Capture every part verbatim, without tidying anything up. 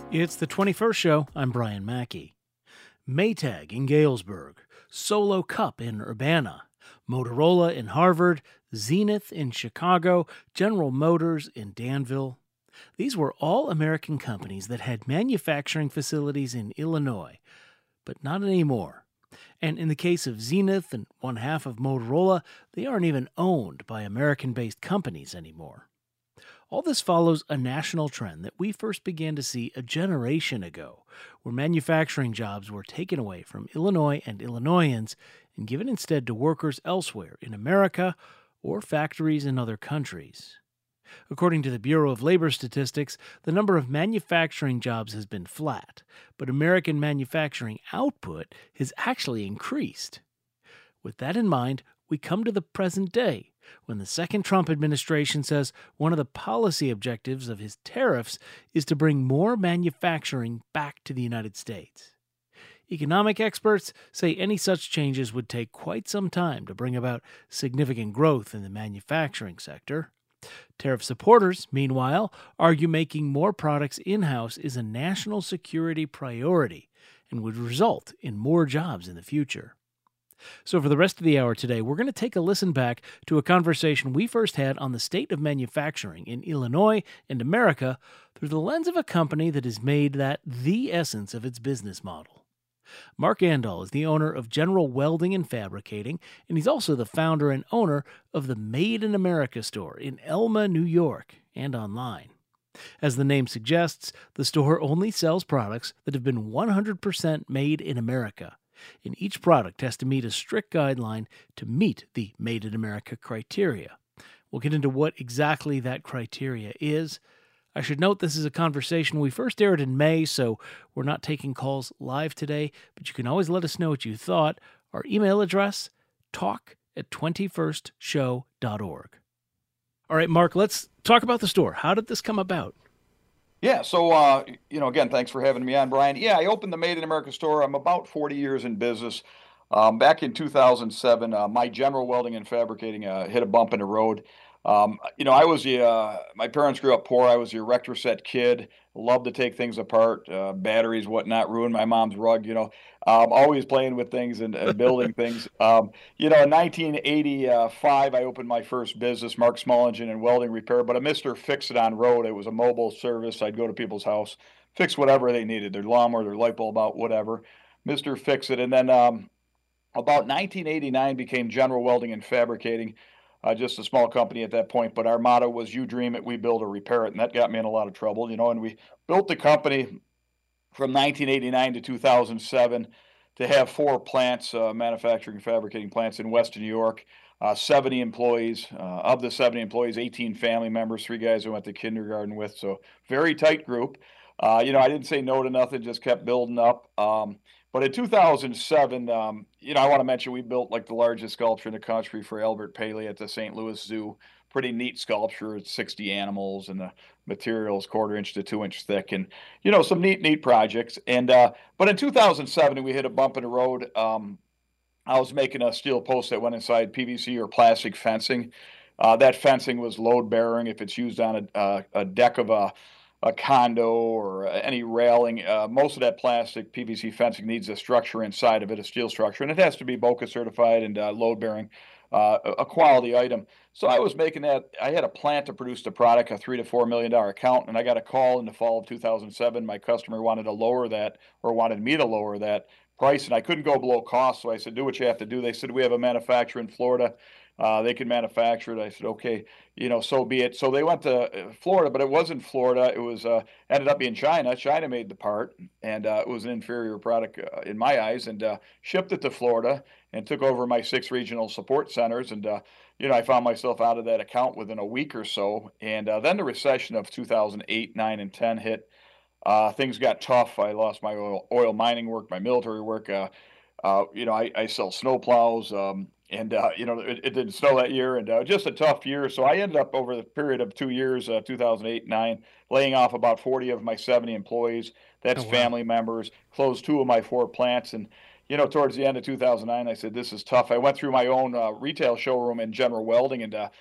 It's the twenty-first show. I'm Brian Mackey. Maytag in Galesburg, Solo Cup in Urbana, Motorola in Harvard, Zenith in Chicago, General Motors in Danville. These were all American companies that had manufacturing facilities in Illinois, but not anymore. And in the case of Zenith and one half of Motorola, they aren't even owned by American-based companies anymore. All this follows a national trend that we first began to see a generation ago, where manufacturing jobs were taken away from Illinois and Illinoisans and given instead to workers elsewhere in America or factories in other countries. According to the Bureau of Labor Statistics, the number of manufacturing jobs has been flat, but American manufacturing output has actually increased. With that in mind, we come to the present day, when the second Trump administration says one of the policy objectives of his tariffs is to bring more manufacturing back to the United States. Economic experts say any such changes would take quite some time to bring about significant growth in the manufacturing sector. Tariff supporters, meanwhile, argue making more products in-house is a national security priority and would result in more jobs in the future. So for the rest of the hour today, we're going to take a listen back to a conversation we first had on the state of manufacturing in Illinois and America through the lens of a company that has made that the essence of its business model. Mark Andol is the owner of General Welding and Fabricating, and he's also the founder and owner of the Made in America store in Elma, New York, and online. As the name suggests, the store only sells products that have been one hundred percent made in America, and each product has to meet a strict guideline to meet the Made in America criteria. We'll get into what exactly that criteria is. I should note this is a conversation we first aired in May, so we're not taking calls live today, but you can always let us know what you thought. Our email address, talk at twenty-first show dot org. All right, Mark, let's talk about the store. How did this come about? Yeah, so, uh, you know, again, thanks for having me on, Brian. Yeah, I opened the Made in America store. I'm about forty years in business. Um, back in two thousand seven, uh, my General Welding and Fabricating uh, hit a bump in the road. Um, you know, I was the, uh, my parents grew up poor. I was the erector set kid, loved to take things apart, uh, batteries, whatnot, ruined my mom's rug, you know, um, always playing with things and, and building things. Um, you know, in nineteen eighty-five, I opened my first business, Mark Small Engine and Welding Repair, but a Mister Fix-It on Road. It was a mobile service. I'd go to people's house, fix whatever they needed, their lawnmower, their light bulb out, whatever. Mister Fix-It. And then um, about nineteen eighty-nine became General Welding and Fabricating. Uh, just a small company at that point, but our motto was "You dream it, we build or repair it," and that got me in a lot of trouble, you know. And we built the company from nineteen eighty-nine to two thousand seven to have four plants, uh, manufacturing and fabricating plants in Western New York, uh, seventy employees. Uh, of the seventy employees, eighteen family members, three guys I went to kindergarten with, so very tight group. Uh, you know, I didn't say no to nothing, just kept building up. Um, but in two thousand seven, um, you know, I want to mention we built like the largest sculpture in the country for Albert Paley at the Saint Louis Zoo. Pretty neat sculpture. It's sixty animals, and the material is quarter inch to two inch thick, and you know, some neat, neat projects. And uh, but in two thousand seven, we hit a bump in the road. Um, I was making a steel post that went inside P V C or plastic fencing. Uh, that fencing was load bearing. If it's used on a, uh, a deck of a a condo or any railing, uh, most of that plastic P V C fencing needs a structure inside of it, a steel structure, and it has to be BOCA certified and uh, load bearing, uh, a quality item. So I was making that. I had a plant to produce the product, a three to four million dollar account, and I got a call in the fall of two thousand seven. My customer wanted to lower that, or wanted me to lower that price, and I couldn't go below cost. So I said, "Do what you have to do." They said, "We have a manufacturer in Florida. Uh, they can manufacture it." I said, "Okay, you know, so be it." So they went to uh, Florida, but it wasn't Florida. It was uh, ended up being China. China made the part, and uh, it was an inferior product uh, in my eyes, and uh, shipped it to Florida and took over my six regional support centers. And uh, you know, I found myself out of that account within a week or so. And uh, then the recession of two thousand eight, nine, and ten hit. Uh, things got tough. I lost my oil, oil mining work, my military work. Uh, uh, you know, I, I sell snow plows, um, and uh, you know, it, it didn't snow that year, and uh, just a tough year. So I ended up over the period of two years, uh, two thousand eight, nine, laying off about forty of my seventy employees. That's Oh, wow. family members. Closed two of my four plants, and you know, towards the end of two thousand nine, I said, "This is tough." I went through my own uh, retail showroom in General Welding, and uh,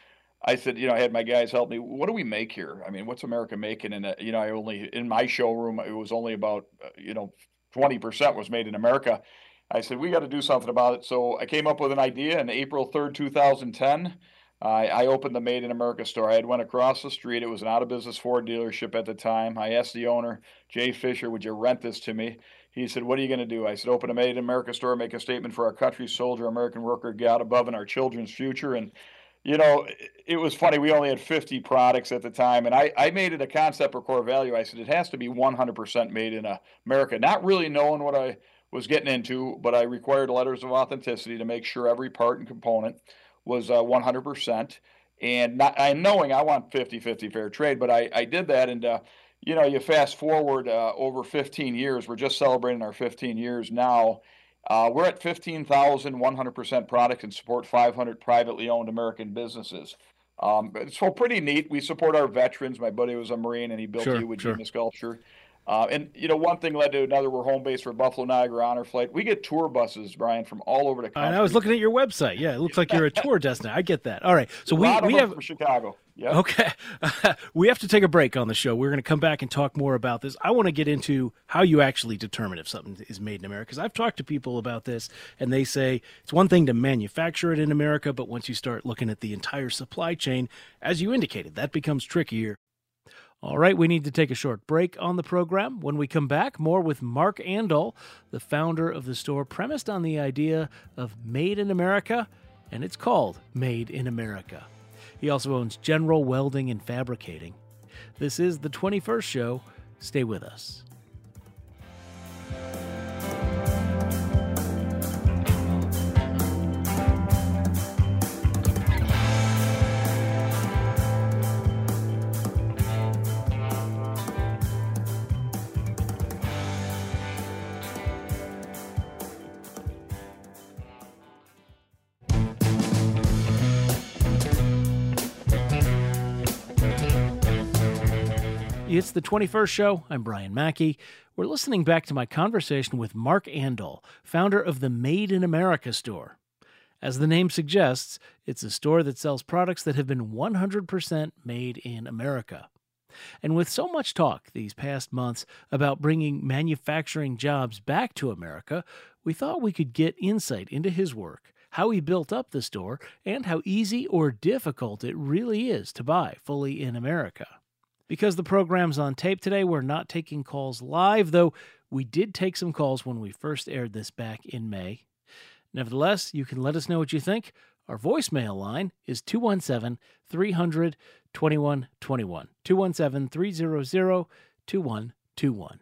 I said, you know, I had my guys help me. What do we make here? I mean, what's America making? And, uh, you know, I only, in my showroom, it was only about, uh, you know, twenty percent was made in America. I said, we got to do something about it. So I came up with an idea on April third, two thousand ten. I, I opened the Made in America store. I had one across the street. It was an out-of-business Ford dealership at the time. I asked the owner, Jay Fisher, would you rent this to me? He said, what are you going to do? I said, open a Made in America store, make a statement for our country, soldier, American worker, God above, and our children's future. And, you know, it, it was funny. We only had fifty products at the time. And I, I made it a concept or core value. I said, it has to be one hundred percent made in America. Not really knowing what I was getting into, but I required letters of authenticity to make sure every part and component was uh, one hundred percent. And not, I knowing I want fifty fifty fair trade, but I, I did that. And, uh, you know, you fast forward uh, over fifteen years, we're just celebrating our fifteen years now. Uh, we're at fifteen thousand one hundred percent product and support five hundred privately owned American businesses. Um, so pretty neat. We support our veterans. My buddy was a Marine and he built Sure, the Iwo sure. Jima sculpture. Uh, and, you know, one thing led to another. We're home base for Buffalo Niagara Honor Flight. We get tour buses, Brian, from all over the country. And I was looking at your website. Yeah, it looks like you're a tour destination. I get that. All right. So a we, lot of we them have from Chicago. Yep. Okay. We have to take a break on the show. We're going to come back and talk more about this. I want to get into how you actually determine if something is made in America, because I've talked to people about this, and they say it's one thing to manufacture it in America, but once you start looking at the entire supply chain, as you indicated, that becomes trickier. All right, we need to take a short break on the program. When we come back, more with Mark Andol, the founder of the store, premised on the idea of Made in America, and it's called Made in America. He also owns General Welding and Fabricating. This is the twenty-first Show. Stay with us. It's the twenty-first Show. I'm Brian Mackey. We're listening back to my conversation with Mark Andol, founder of the Made in America store. As the name suggests, it's a store that sells products that have been one hundred percent made in America. And with so much talk these past months about bringing manufacturing jobs back to America, we thought we could get insight into his work, how he built up the store, and how easy or difficult it really is to buy fully in America. Because the program's on tape today, we're not taking calls live, though we did take some calls when we first aired this back in May. Nevertheless, you can let us know what you think. Our voicemail line is two one seven, three hundred, twenty-one twenty-one, two one seven, three hundred, twenty-one twenty-one.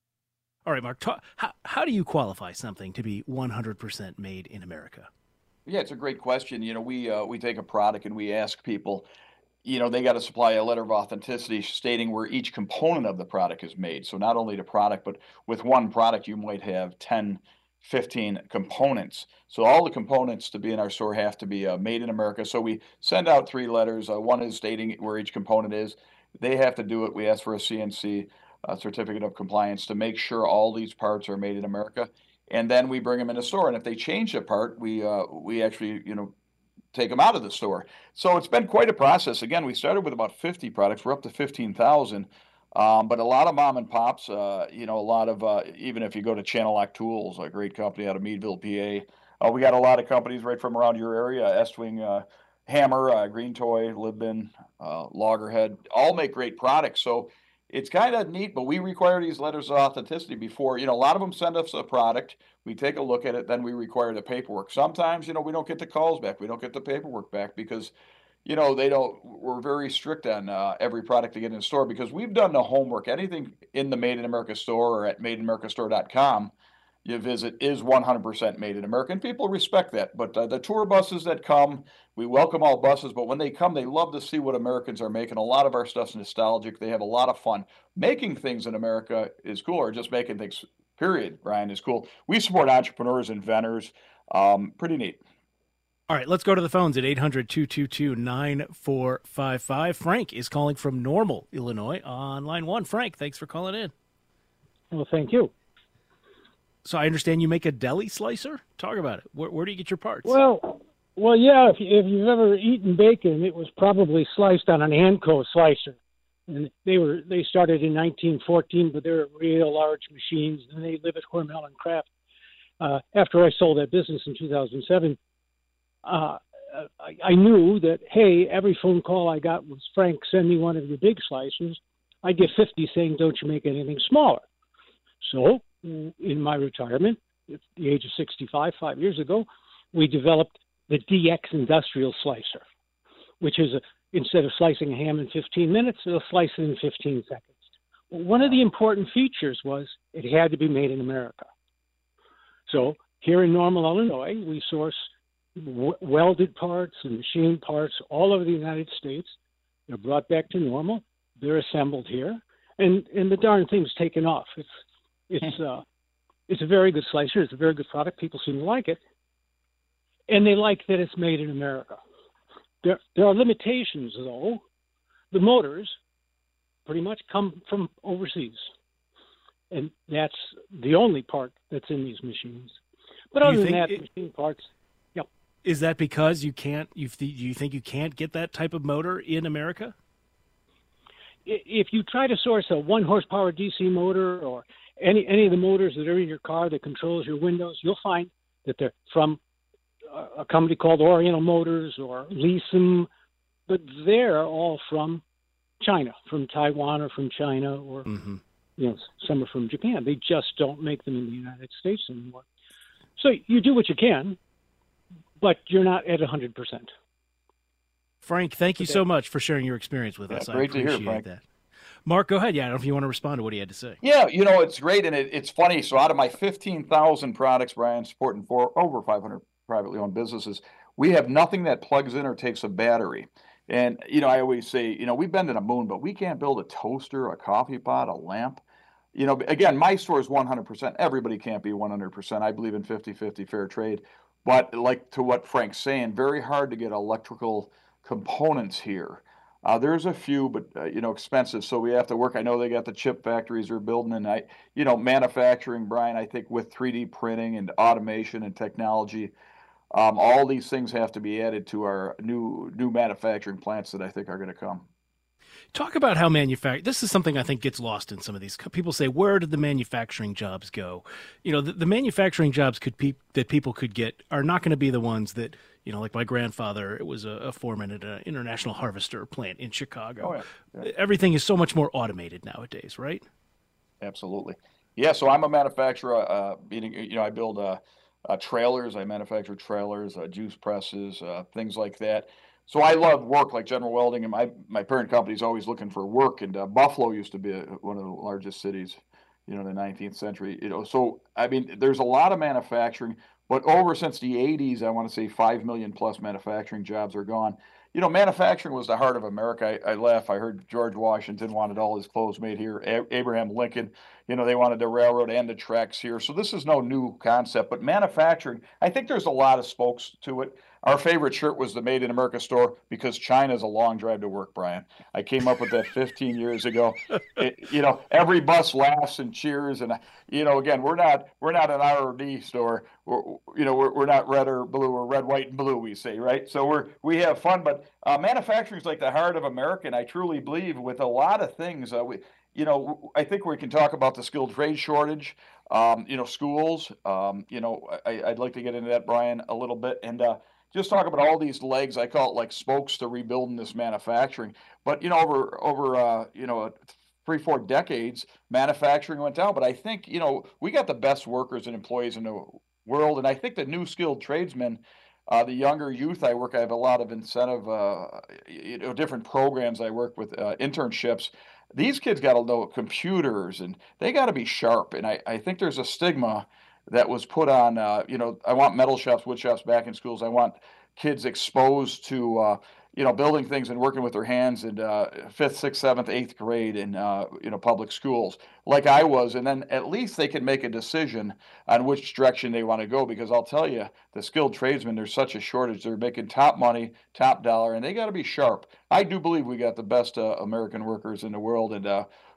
All right, Mark, ta- how, how do you qualify something to be one hundred percent made in America? Yeah, it's a great question. You know, we uh, we take a product and we ask people, you know, they got to supply a letter of authenticity stating where each component of the product is made. So not only the product, but with one product, you might have ten, fifteen components. So all the components to be in our store have to be uh, made in America. So we send out three letters. Uh, one is stating where each component is. They have to do it. We ask for a C N C, uh, certificate of compliance, to make sure all these parts are made in America. And then we bring them in the store. And if they change a part, we uh, we actually, you know, take them out of the store. So it's been quite a process. Again, we started with about fifty products. We're up to fifteen thousand. Um, but a lot of mom and pops, uh, you know, a lot of, uh, even if you go to Channel Lock Tools, a great company out of Meadville, P A, uh, we got a lot of companies right from around your area, Estwing, uh, Hammer, uh, Green Toy, Libben, uh, Loggerhead, all make great products. So it's kind of neat, but we require these letters of authenticity before, you know, a lot of them send us a product. We take a look at it, then we require the paperwork. Sometimes, you know, we don't get the calls back. We don't get the paperwork back because, you know, they don't, we're very strict on uh, every product to get in the store because we've done the homework. Anything in the Made in America store or at made in america store dot com you visit is one hundred percent made in America, and people respect that. But uh, the tour buses that come, we welcome all buses, but when they come, they love to see what Americans are making. A lot of our stuff's nostalgic. They have a lot of fun. Making things in America is cool, or just making things, period, Brian, is cool. We support entrepreneurs, inventors. Um, pretty neat. All right, let's go to the phones at eight hundred, two two two, nine four five five. Frank is calling from Normal, Illinois on line one. Frank, thanks for calling in. Well, thank you. So I understand you make a deli slicer? Talk about it. Where, where do you get your parts? Well, Well, yeah, if, you- if you've ever eaten bacon, it was probably sliced on an Anco slicer. And they were they started in nineteen fourteen, but they're real large machines, and they live at Hormel and Kraft. Uh, after I sold that business in two thousand seven, uh, I, I knew that, hey, every phone call I got was, Frank, send me one of your big slicers. I get fifty saying, don't you make anything smaller? So in my retirement, at the age of sixty-five, five years ago, we developed the D X Industrial Slicer, which is a, instead of slicing a ham in fifteen minutes, it'll slice it in fifteen seconds. Well, one of the important features was it had to be made in America. So here in Normal, Illinois, we source w- welded parts and machined parts all over the United States. They're brought back to Normal. They're assembled here, and and the darn thing's taken off. It's it's uh it's a very good slicer. It's a very good product. People seem to like it, and they like that it's made in America. There there are limitations though. The motors pretty much come from overseas, and that's the only part that's in these machines. But Do other you than that, think it- machine parts. Yep. Is that because you can't? You th- you think you can't get that type of motor in America? If you try to source a one horsepower D C motor or any any of the motors that are in your car that controls your windows, you'll find that they're from a company called Oriental Motors or Leeson, but they're all from China, from Taiwan or from China, or Mm-hmm. you know, some are from Japan. They just don't make them in the United States anymore. So you do what you can, but you're not at one hundred percent. Frank, thank you so much for sharing your experience with Yeah, us. great I to hear, appreciate Frank. that. Mark, go ahead. Yeah, I don't know if you want to respond to what he had to say. Yeah, you know, it's great. And it, it's funny. So out of my fifteen thousand products, Brian, supporting for over five hundred privately owned businesses, we have nothing that plugs in or takes a battery. And, you know, I always say, you know, we've been to the moon, but we can't build a toaster, a coffee pot, a lamp. You know, again, my store is one hundred percent. Everybody can't be one hundred percent. I believe in fifty-fifty fair trade. But like to what Frank's saying, very hard to get electrical components here. Uh, there's a few, but uh, you know, expensive. So we have to work. I know they got the chip factories they're building, and I, you know, manufacturing, Brian. I think with three D printing and automation and technology, um, all these things have to be added to our new new manufacturing plants that I think are going to come. Talk about how manufacturing. This is something I think gets lost in some of these. People say, "Where did the manufacturing jobs go?" You know, the, the manufacturing jobs could pe- that people could get are not going to be the ones that, you know, like my grandfather. It was a, a foreman at an International Harvester plant in Chicago. Oh, yeah. Yeah. Everything is so much more automated nowadays, right? Absolutely. Yeah. So I'm a manufacturer. Uh, meaning, you know, I build uh, uh, trailers. I manufacture trailers, uh, juice presses, uh, things like that. So I love work like General Welding, and my my parent company is always looking for work. And uh, Buffalo used to be a, one of the largest cities, you know, in the nineteenth century. You know, so I mean, there's a lot of manufacturing, but over since the eighties, I want to say five million plus manufacturing jobs are gone. You know, manufacturing was the heart of America. I, I laugh. I heard George Washington wanted all his clothes made here. A- Abraham Lincoln, you know, they wanted the railroad and the tracks here. So this is no new concept. But manufacturing, I think there's a lot of spokes to it. Our favorite shirt was the Made in America store because China's a long drive to work, Brian. I came up with that fifteen years ago. It, you know, every bus laughs and cheers, and you know, again, we're not we're not an R and D store. We're, you know, we're, we're not red or blue. We're red, white, and blue. We say, right? So we're we have fun, but uh, manufacturing is like the heart of America, and I truly believe with a lot of things. Uh, we, you know, I think we can talk about the skilled trade shortage. Um, you know, schools. Um, you know, I, I'd like to get into that, Brian, a little bit, and. Uh, just talk about all these legs. I call it like spokes to rebuilding this manufacturing. But you know, over over uh, you know three four decades, manufacturing went down. But I think you know we got the best workers and employees in the world, and I think the new skilled tradesmen, uh, the younger youth I work, I have a lot of incentive, uh, you know, different programs I work with, uh, internships. These kids got to know computers and they got to be sharp. And I, I think there's a stigma that was put on, uh, you know, I want metal shops, wood shops back in schools. I want kids exposed to, uh, you know, building things and working with their hands in uh, fifth, sixth, seventh, eighth grade in, uh, you know, public schools like I was. And then at least they can make a decision on which direction they want to go. Because I'll tell you, the skilled tradesmen, there's such a shortage. They're making top money, top dollar, and they got to be sharp. I do believe we got the best uh, American workers in the world. And uh,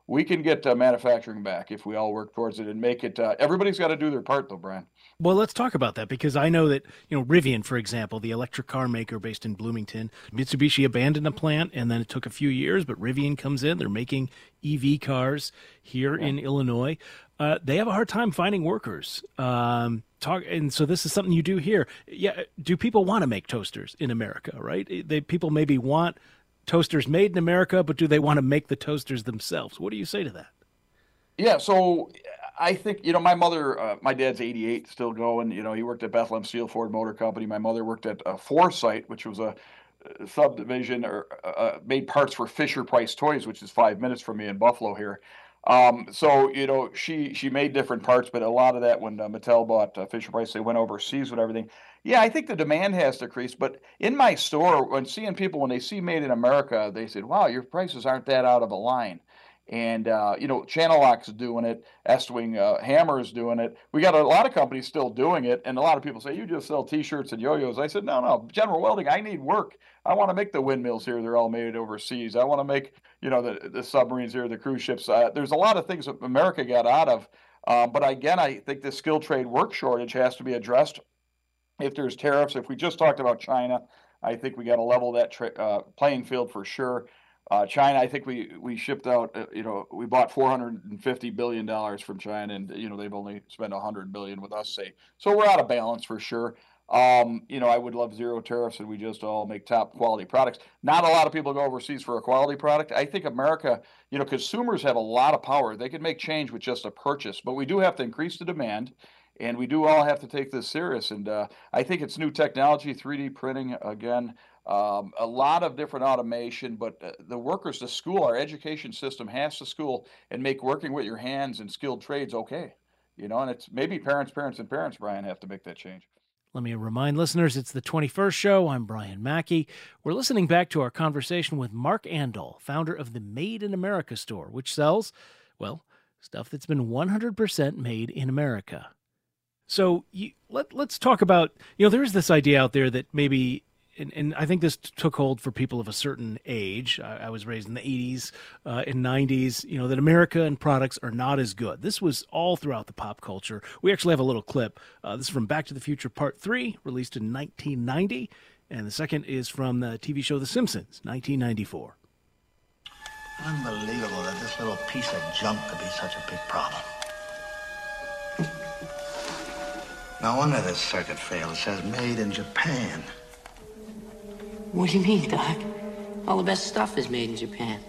we can get uh, manufacturing back if we all work towards it and make it. Uh, everybody's got to do their part, though, Brian. Well, let's talk about that, because I know that, you know, Rivian, for example, the electric car maker based in Bloomington, Mitsubishi abandoned a plant, and then it took a few years, but Rivian comes in. They're making E V cars here yeah. in Illinois. Uh, they have a hard time finding workers. Um, talk, and so this is something you do here. Yeah, do people want to make toasters in America, right? They, people maybe want toasters made in America, but do they want to make the toasters themselves? What do you say to that? Yeah, so I think, you know, my mother, uh, my dad's eighty-eight, still going. You know, he worked at Bethlehem Steel Ford Motor Company. My mother worked at uh, Foresight, which was a uh, subdivision or uh, made parts for Fisher Price Toys, which is five minutes from me in Buffalo here. Um, so, you know, she she made different parts, but a lot of that when uh, Mattel bought uh, Fisher Price, they went overseas with everything. Yeah, I think the demand has decreased, but in my store, when seeing people, when they see Made in America, they said, wow, your prices aren't that out of a line. And, uh, you know, Channel Lock's doing it. Estwing uh, Hammer is doing it. We got a lot of companies still doing it. And a lot of people say, you just sell T-shirts and yo-yos. I said, no, no, General Welding, I need work. I want to make the windmills here. They're all made overseas. I want to make, you know, the, the submarines here, the cruise ships. Uh, there's a lot of things that America got out of. Uh, but again, I think the skilled trade work shortage has to be addressed. If there's tariffs, if we just talked about China, I think we got to level that tra- uh, playing field for sure. Uh, China, I think we we shipped out, uh, you know, we bought four hundred fifty billion dollars from China, and, you know, they've only spent one hundred billion dollars with us, say. So we're out of balance for sure. Um, you know, I would love zero tariffs and we just all make top quality products. Not a lot of people go overseas for a quality product. I think America, you know, consumers have a lot of power. They can make change with just a purchase, but we do have to increase the demand. And we do all have to take this serious. And uh, I think it's new technology, three D printing, again, um, a lot of different automation. But uh, the workers, the school, our education system has to school and make working with your hands and skilled trades okay. You know, and it's maybe parents, parents, and parents, Brian, have to make that change. Let me remind listeners, it's the twenty-first show. I'm Brian Mackey. We're listening back to our conversation with Mark Andol, founder of the Made in America store, which sells, well, stuff that's been one hundred percent made in America. So you, let, let's talk about, you know, there's this idea out there that maybe, and, and I think this took hold for people of a certain age. I, I was raised in the eighties uh, and nineties, you know, that America and products are not as good. This was all throughout the pop culture. We actually have a little clip. Uh, this is from Back to the Future Part three, released in nineteen ninety. And the second is from the T V show The Simpsons, nineteen ninety-four. Unbelievable that this little piece of junk could be such a big problem. No wonder this circuit failed. It says made in Japan. What do you mean, Doc? All the best stuff is made in Japan.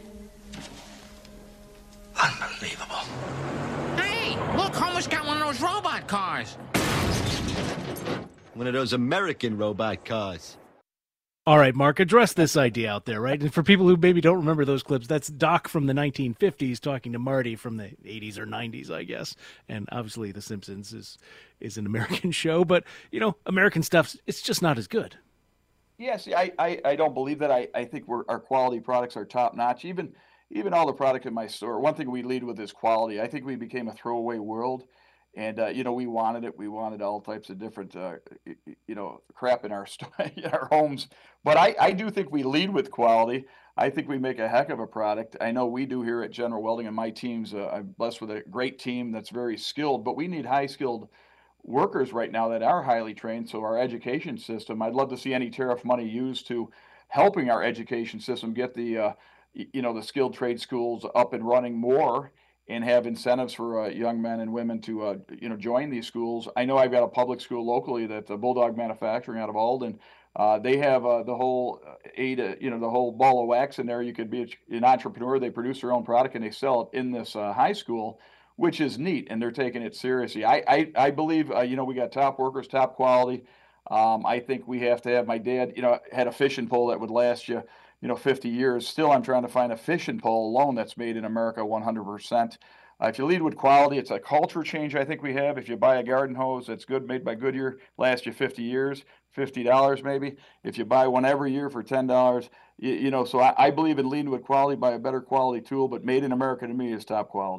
Unbelievable. Hey, look, Homer's got one of those robot cars. One of those American robot cars. All right, Mark, address this idea out there, right? And for people who maybe don't remember those clips, that's Doc from the nineteen fifties talking to Marty from the eighties or nineties, I guess. And obviously The Simpsons is is an American show, but, you know, American stuff, it's just not as good. Yeah, see, I, I, I don't believe that. I, I think we're, our quality products are top notch. Even even all the product in my store, one thing we lead with is quality. I think we became a throwaway world. And, uh, you know, we wanted it. We wanted all types of different, uh, you know, crap in our in our homes. But I, I do think we lead with quality. I think we make a heck of a product. I know we do here at General Welding, and my team's, uh, I'm blessed with a great team that's very skilled. But we need high-skilled workers right now that are highly trained. So our education system, I'd love to see any tariff money used to helping our education system get the, uh, you know, the skilled trade schools up and running more, and have incentives for uh, young men and women to, uh, you know, join these schools. I know I've got a public school locally that uh, Bulldog Manufacturing out of Alden. Uh, they have uh, the whole eight, uh, you know, the whole ball of wax in there. You could be an entrepreneur. They produce their own product and they sell it in this uh, high school, which is neat, and they're taking it seriously. I I, I believe, uh, you know, we got top workers, top quality. Um, I think we have to have. My dad, you know, had a fishing pole that would last you, you know, fifty years. Still, I'm trying to find a fishing pole alone that's made in America one hundred percent. Uh, if you lead with quality, it's a culture change I think we have. If you buy a garden hose that's good, made by Goodyear, lasts you fifty years, fifty dollars maybe. If you buy one every year for ten dollars, you, you know, so I, I believe in leading with quality, buy a better quality tool, but made in America to me is top quality.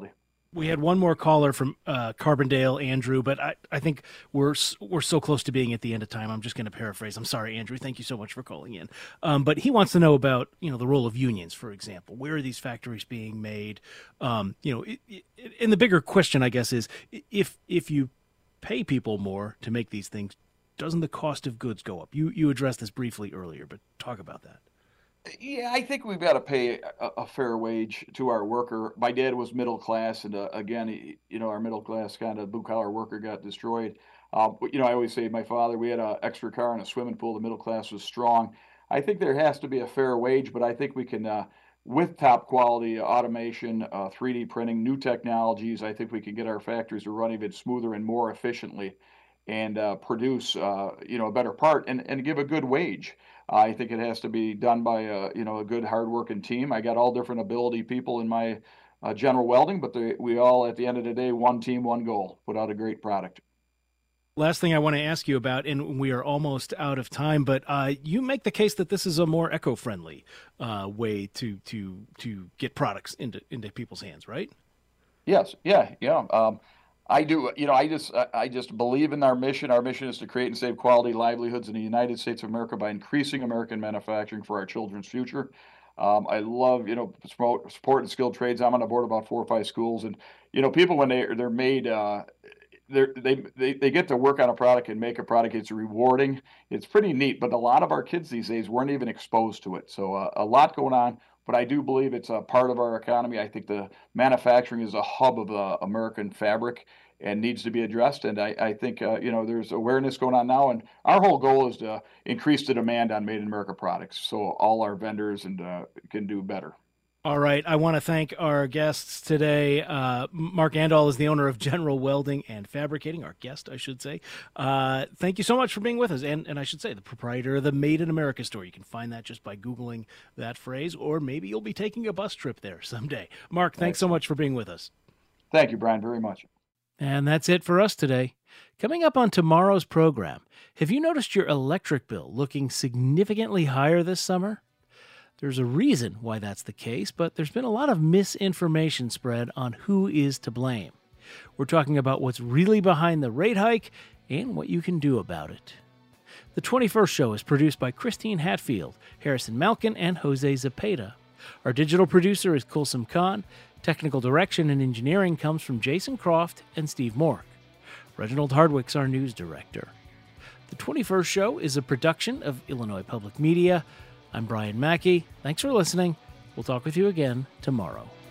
We had one more caller from uh, Carbondale, Andrew, but I, I think we're we're so close to being at the end of time. I'm just going to paraphrase. I'm sorry, Andrew. Thank you so much for calling in. Um, but he wants to know about, you know, the role of unions, for example. Where are these factories being made? Um, you know, it, it, and the bigger question, I guess, is if if you pay people more to make these things, doesn't the cost of goods go up? You you addressed this briefly earlier, but talk about that. Yeah, I think we've got to pay a, a fair wage to our worker. My dad was middle class, and uh, again, he, you know, our middle class kind of blue collar worker got destroyed. Uh, but, you know, I always say my father, we had an extra car and a swimming pool. The middle class was strong. I think there has to be a fair wage, but I think we can, uh, with top quality automation, uh, three D printing, new technologies, I think we can get our factories to run even smoother and more efficiently, and uh, produce, uh, you know, a better part, and, and give a good wage. I think it has to be done by a, you know, a good, hardworking team. I got all different ability people in my uh, General Welding, but they, we all, at the end of the day, one team, one goal, put out a great product. Last thing I want to ask you about, and we are almost out of time, but uh, you make the case that this is a more eco-friendly uh, way to to to get products into into people's hands, right? Yes, yeah, yeah. Um, I do. You know, I just I I just believe in our mission. Our mission is to create and save quality livelihoods in the United States of America by increasing American manufacturing for our children's future. Um, I love, you know, support, support and skilled trades. I'm on the board of about four or five schools, and you know, people when they they're made, uh, they're, they they they get to work on a product and make a product. It's rewarding. It's pretty neat. But a lot of our kids these days weren't even exposed to it. So uh, a lot going on. But I do believe it's a part of our economy. I think the manufacturing is a hub of the American fabric and needs to be addressed. And I, I think, uh, you know, there's awareness going on now. And our whole goal is to increase the demand on Made in America products so all our vendors and uh, can do better. All right. I want to thank our guests today. Uh, Mark Andol is the owner of General Welding and Fabricating, our guest, I should say. Uh, thank you so much for being with us. And, and I should say, the proprietor of the Made in America store. You can find that just by Googling that phrase, or maybe you'll be taking a bus trip there someday. Mark, thanks so much for being with us. Thank you, Brian, very much. And that's it for us today. Coming up on tomorrow's program, have you noticed your electric bill looking significantly higher this summer? There's a reason why that's the case, but there's been a lot of misinformation spread on who is to blame. We're talking about what's really behind the rate hike and what you can do about it. The twenty-first Show is produced by Christine Hatfield, Harrison Malkin, and Jose Zepeda. Our digital producer is Kulsum Khan. Technical direction and engineering comes from Jason Croft and Steve Mork. Reginald Hardwick's our news director. The twenty-first Show is a production of Illinois Public Media. I'm Brian Mackey. Thanks for listening. We'll talk with you again tomorrow.